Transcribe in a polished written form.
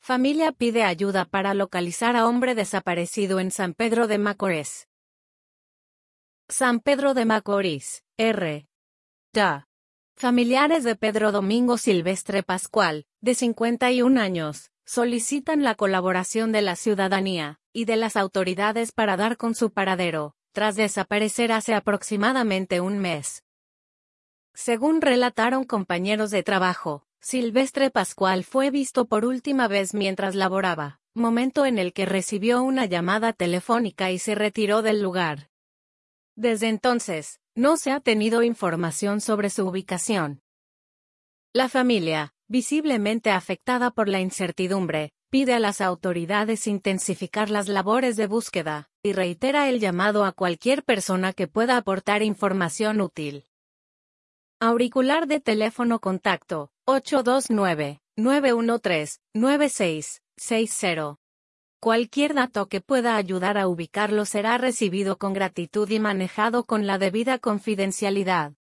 Familia pide ayuda para localizar a hombre desaparecido en San Pedro de Macorís. San Pedro de Macorís, R. Familiares de Pedro Domingo Silvestre Pascual, de 51 años, solicitan la colaboración de la ciudadanía y de las autoridades para dar con su paradero, tras desaparecer hace aproximadamente un mes. Según relataron compañeros de trabajo, Silvestre Pascual fue visto por última vez mientras laboraba, momento en el que recibió una llamada telefónica y se retiró del lugar. Desde entonces, no se ha tenido información sobre su ubicación. La familia, visiblemente afectada por la incertidumbre, pide a las autoridades intensificar las labores de búsqueda, y reitera el llamado a cualquier persona que pueda aportar información útil. Auricular de teléfono contacto, 829-913-9660. Cualquier dato que pueda ayudar a ubicarlo será recibido con gratitud y manejado con la debida confidencialidad.